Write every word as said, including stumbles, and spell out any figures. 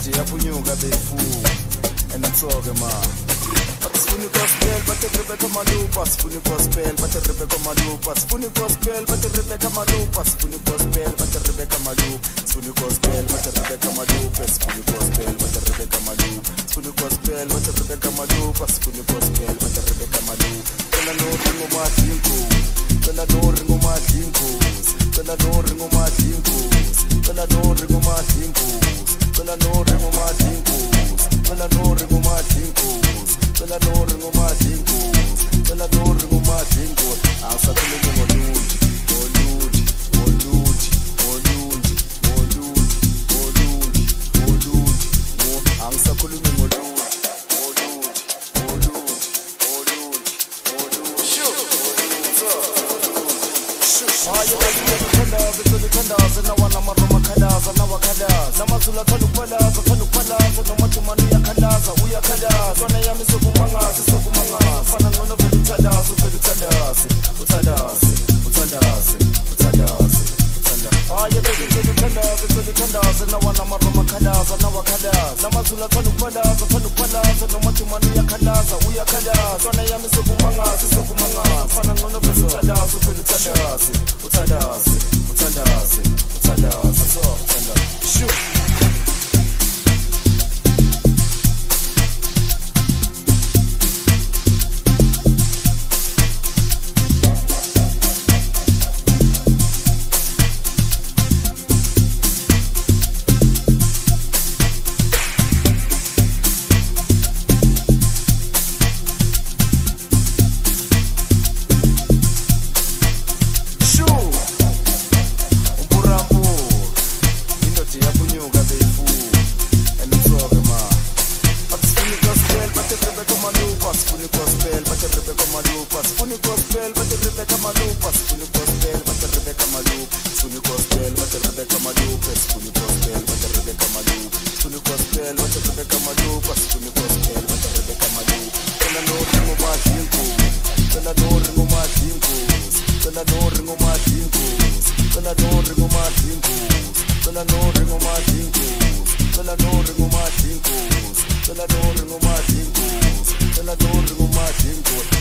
indoda iyapunyuka befu and I'm talking man. Spoonie gospel, but the Rebecca Malupa, Spoonie gospel, but the Rebecca Malupa, Spoonie gospel, but the Rebecca Malupa, Spoonie gospel, but the Rebecca Malupa, Spoonie gospel, but the Rebecca Malupa, Spoonie gospel, but the Rebecca Malupa, Spoonie gospel, but the Rebecca Malupa, Spoonie gospel, but the Rebecca Malupa. Tell no ringo madinko, tell no ringo madinko, tell no ringo madinko, tell no ringo madinko, tell no ringo madinko, tell no ringo madinko. Tela no ringo madingo, tela no ringo madingo. Asakhuluma ngoludi, ngoludi, ngoludi, ngoludi, ngoludi, ngoludi, ngoludi. Angisakhuluma ngoludi, ngoludi, ngoludi, ngoludi, ngoludi. Shoot, shoot. Are you ready to kandaza, to kandaza? Na wana maroma kandaza, na wakadaza. Na mazula kanu kandaza, kanu kandaza. Na matumani ya kandaza, uya kandaza. Zona ya miso kumangaza, so kumangaza. Fana ngono veli utadazi, veli utadazi, utadazi, utadazi, utadazi, utadazi. Are you ready to kandaza, to kandaza? Na wana maroma kandaza, na wakadaza. Na mazula kanu kandaza, kanu kandaza. Na matumani ya kandaza, uya kandaza. Zona ya miso kumangaza, so kumangaza. Fana ngono veli utadazi, veli utadazi, utadazi, utadazi, utadazi, so utadazi. Shoot. Tell her don't ring on my jingles. Tell her don't ring on my jingles.